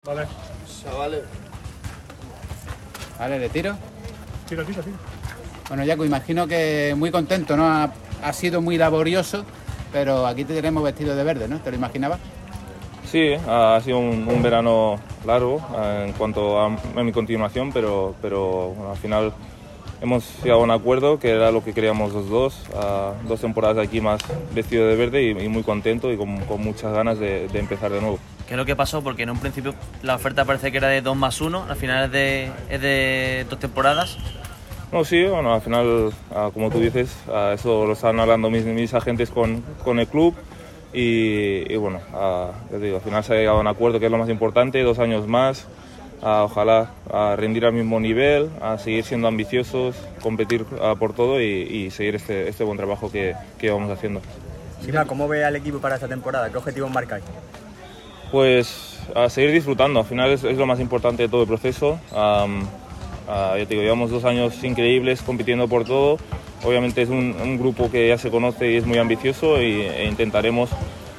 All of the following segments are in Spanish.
Vale. Chavales. Vale, ¿le tiro? Tira. Bueno, Yaku, imagino que muy contento, ¿no? Ha sido muy laborioso, pero aquí te tenemos vestido de verde, ¿no? ¿Te lo imaginabas? Sí, ha sido un verano largo en cuanto a mi continuación, pero bueno, al final hemos llegado a un acuerdo que era lo que queríamos los dos. 2 temporadas aquí más vestido de verde y muy contento y con muchas ganas de empezar de nuevo. ¿Qué es lo que pasó? Porque en un principio la oferta parece que era de 2+1, al final es de 2 temporadas. No, sí, bueno, al final, como tú dices, eso lo están hablando mis agentes con el club y bueno, ya te digo, al final se ha llegado a un acuerdo que es lo más importante, 2 años más, ojalá rendir al mismo nivel, seguir siendo ambiciosos, competir por todo y seguir este buen trabajo que vamos haciendo. Sima, ¿cómo ve al equipo para esta temporada? ¿Qué objetivos marcáis? Pues a seguir disfrutando, al final es lo más importante de todo el proceso. Ya te digo, llevamos 2 años increíbles compitiendo por todo. Obviamente es un grupo que ya se conoce y es muy ambicioso e intentaremos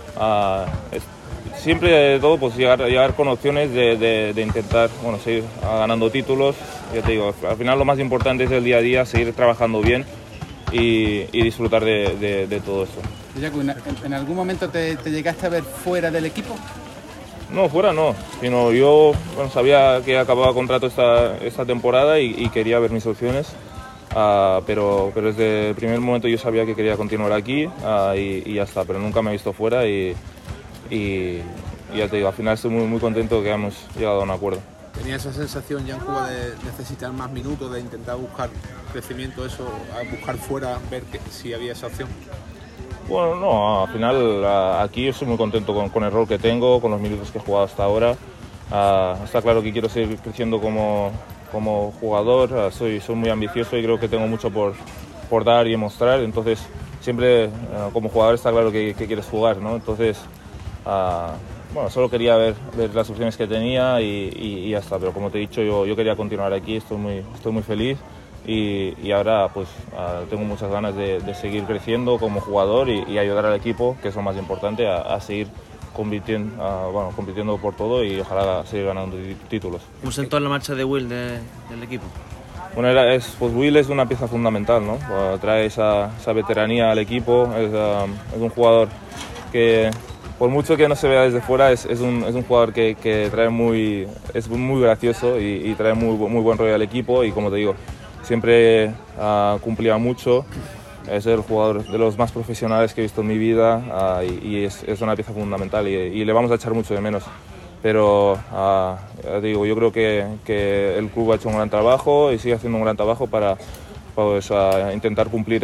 siempre de todo pues llegar con opciones de intentar seguir ganando títulos. Ya te digo, al final lo más importante es el día a día, seguir trabajando bien y disfrutar de todo esto. Yaku, ¿en algún momento te llegaste a ver fuera del equipo? No, fuera no, sino yo sabía que acababa contrato esta temporada y quería ver mis opciones, pero desde el primer momento yo sabía que quería continuar aquí y ya está, pero nunca me he visto fuera y ya te digo, al final estoy muy contento que hemos llegado a un acuerdo. ¿Tenía esa sensación ya en Cuba de necesitar más minutos, de intentar buscar crecimiento, buscar fuera, ver si había esa opción? Bueno, no, al final aquí yo estoy muy contento con el rol que tengo, con los minutos que he jugado hasta ahora. Está claro que quiero seguir creciendo como jugador, soy muy ambicioso y creo que tengo mucho por dar y mostrar. Entonces, siempre como jugador está claro que quieres jugar, ¿no? Entonces, solo quería ver las opciones que tenía y ya está. Pero como te he dicho, yo quería continuar aquí, estoy muy feliz. Y ahora pues tengo muchas ganas de seguir creciendo como jugador y ayudar al equipo, que es lo más importante, a seguir compitiendo por todo y ojalá seguir ganando títulos. ¿Cómo sentó la marcha de Will del equipo? Bueno, pues Will es una pieza fundamental, ¿no? Trae esa veteranía al equipo, es un jugador que por mucho que no se vea desde fuera es un jugador que es muy gracioso y trae muy buen rollo al equipo y como te digo, siempre cumplía mucho, es el jugador de los más profesionales que he visto en mi vida y es una pieza fundamental y le vamos a echar mucho de menos. Pero ya digo, yo creo que el club ha hecho un gran trabajo y sigue haciendo un gran trabajo para intentar cumplir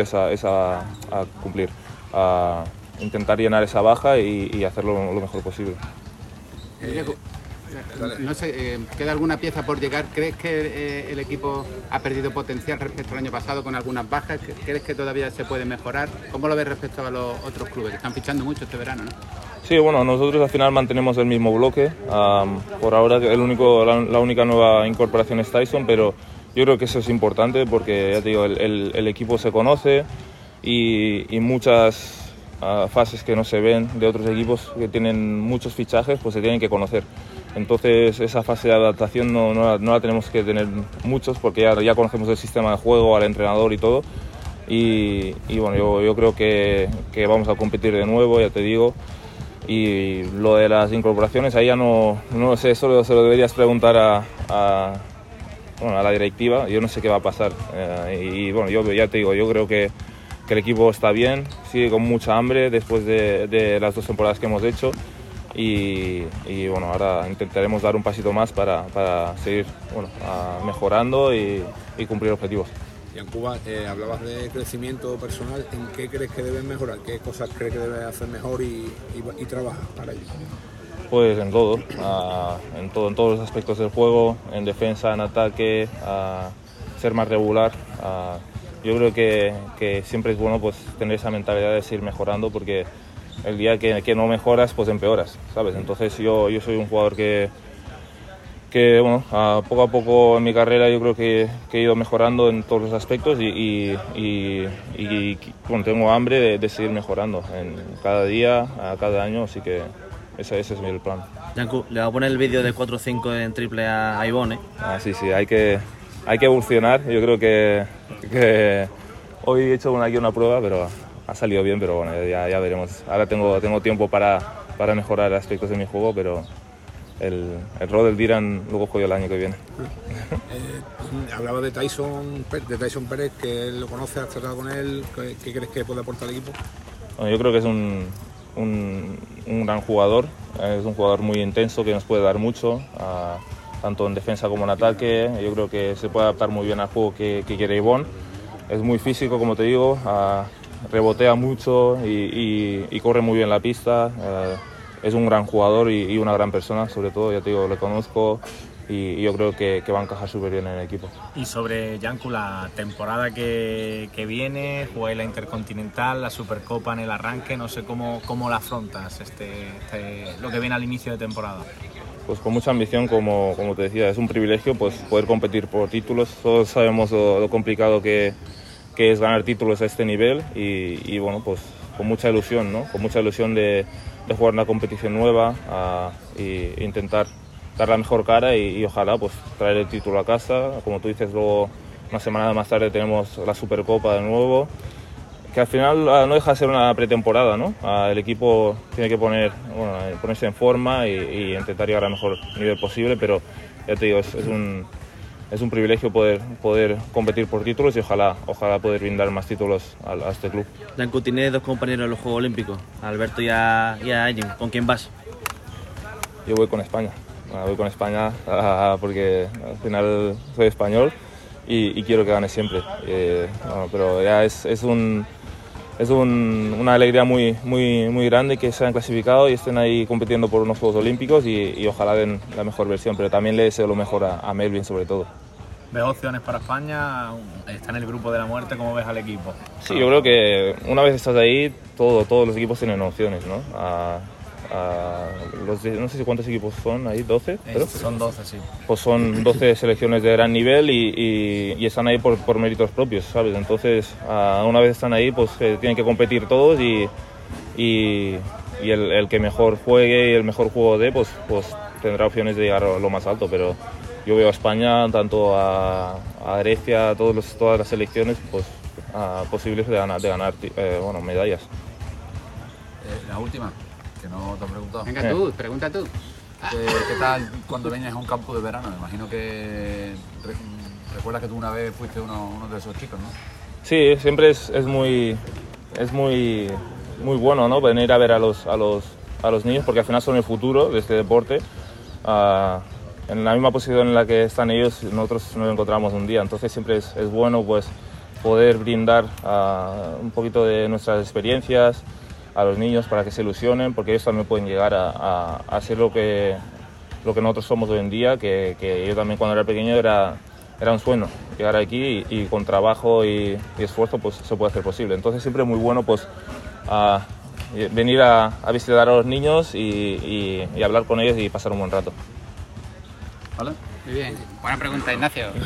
intentar llenar esa baja y hacerlo lo mejor posible. No sé, ¿queda alguna pieza por llegar? ¿Crees que el equipo ha perdido potencial respecto al año pasado con algunas bajas? ¿Crees que todavía se puede mejorar? ¿Cómo lo ves respecto a los otros clubes que están fichando mucho este verano, ¿no? Sí, bueno, nosotros al final mantenemos el mismo bloque. Por ahora la única nueva incorporación es Tyson, pero yo creo que eso es importante porque ya te digo, el equipo se conoce y muchas fases que no se ven de otros equipos que tienen muchos fichajes pues se tienen que conocer. Entonces esa fase de adaptación no la tenemos que tener muchos porque ya conocemos el sistema de juego, al entrenador y todo. Y bueno, yo creo que vamos a competir de nuevo, ya te digo. Y lo de las incorporaciones, ahí ya no sé, eso se lo deberías preguntar a la directiva. Yo no sé qué va a pasar. Y bueno, yo ya te digo, yo creo que el equipo está bien, sigue con mucha hambre después de las 2 temporadas que hemos hecho. Y bueno, ahora intentaremos dar un pasito más para seguir mejorando y cumplir objetivos. Y en Cuba hablabas de crecimiento personal, ¿en qué crees que debes mejorar? ¿Qué cosas crees que debes hacer mejor y trabajar para ello? Pues en todo, en todos los aspectos del juego, en defensa, en ataque, ser más regular. Yo creo que siempre es bueno pues tener esa mentalidad de seguir mejorando porque el día que no mejoras pues empeoras, ¿sabes? Entonces yo soy un jugador que poco a poco en mi carrera yo creo que he ido mejorando en todos los aspectos y tengo hambre de seguir mejorando en cada día, cada año, así que ese es el plan. Yanku, le voy a poner el vídeo de 4-5 en triple a Ivonne. Sí, hay que evolucionar. Yo creo que hoy he hecho aquí una prueba, pero ha salido bien, pero bueno, ya veremos. Ahora tengo tiempo para mejorar aspectos de mi juego, pero el rol del Diran luego juego el año que viene. Hablaba de Tyson Pérez, que lo conoces, has tratado con él, ¿qué crees que puede aportar al equipo? Bueno, yo creo que es un gran jugador, es un jugador muy intenso que nos puede dar mucho, tanto en defensa como en ataque. Yo creo que se puede adaptar muy bien al juego que quiere Ivonne. Es muy físico, como te digo, rebotea mucho y corre muy bien la pista. Es un gran jugador y una gran persona, sobre todo, ya te digo, le conozco y yo creo que va a encajar súper bien en el equipo. Y sobre Yanku, la temporada que viene, jugáis la Intercontinental, la Supercopa en el arranque, no sé cómo la afrontas lo que viene al inicio de temporada. Pues con mucha ambición, como te decía, es un privilegio pues poder competir por títulos. Todos sabemos lo complicado que es ganar títulos a este nivel y bueno, pues con mucha ilusión, ¿no? Con mucha ilusión de jugar una competición nueva e intentar dar la mejor cara y ojalá pues traer el título a casa. Como tú dices, luego una semana más tarde tenemos la Supercopa de nuevo, que al final no deja de ser una pretemporada, ¿no? El equipo tiene que ponerse en forma y intentar llegar al mejor nivel posible, pero ya te digo, es un privilegio poder competir por títulos y ojalá poder brindar más títulos a este club. Yanku, tiene dos compañeros en los Juegos Olímpicos, a Alberto y a Ayen. ¿Con quién vas? Yo voy con España. Voy con España porque al final soy español y quiero que gane siempre. Pero ya es una alegría muy grande que se hayan clasificado y estén ahí compitiendo por unos Juegos Olímpicos y ojalá den la mejor versión, pero también le deseo lo mejor a Melvin sobre todo. ¿Ves opciones para España? Está en el grupo de la muerte, ¿cómo ves al equipo? Sí, yo creo que una vez estás ahí, todos los equipos tienen opciones, ¿no? No sé si cuántos equipos son ahí, 12, ¿pero? Son 12, sí. Pues son 12 selecciones de gran nivel y están ahí por méritos propios, ¿sabes? Entonces, una vez están ahí, pues tienen que competir todos y el que mejor juegue y el mejor juego dé, pues tendrá opciones de llegar a lo más alto, pero yo veo a España, tanto a Grecia, todas las selecciones, pues posibles de ganar medallas. La última, que no te he preguntado. Venga tú, pregunta tú. ¿Qué tal cuando vienes a un campo de verano? Me imagino que recuerdas que tú una vez fuiste uno de esos chicos, ¿no? Sí, siempre es muy bueno, ¿no? Venir a ver a los niños, porque al final son el futuro de este deporte. En la misma posición en la que están ellos, nosotros nos encontramos un día, entonces siempre es bueno pues poder brindar un poquito de nuestras experiencias a los niños para que se ilusionen, porque ellos también pueden llegar a ser lo que nosotros somos hoy en día, que yo también cuando era pequeño era un sueño llegar aquí y con trabajo y esfuerzo pues se puede hacer posible. Entonces siempre es muy bueno pues venir a visitar a los niños y hablar con ellos y pasar un buen rato. ¿Vale? Muy bien, buena pregunta, Ignacio.